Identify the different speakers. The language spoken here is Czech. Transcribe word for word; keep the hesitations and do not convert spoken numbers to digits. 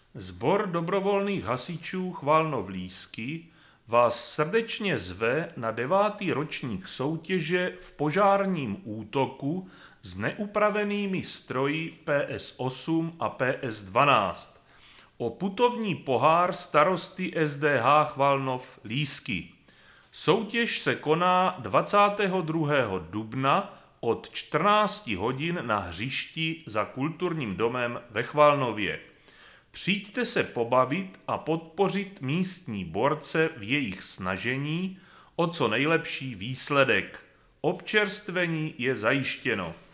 Speaker 1: Sbor dobrovolných hasičů Chvalnov-Lísky vás srdečně zve na devátý ročník soutěže v požárním útoku s neupravenými stroji P S osm a P S dvanáct o putovní pohár starosty S D H Chvalnov-Lísky. Soutěž se koná dvacátého druhého dubna od čtrnácti hodin na hřišti za Kulturním domem ve Chvalnově. Přijďte se pobavit a podpořit místní borce v jejich snažení o co nejlepší výsledek. Občerstvení je zajištěno.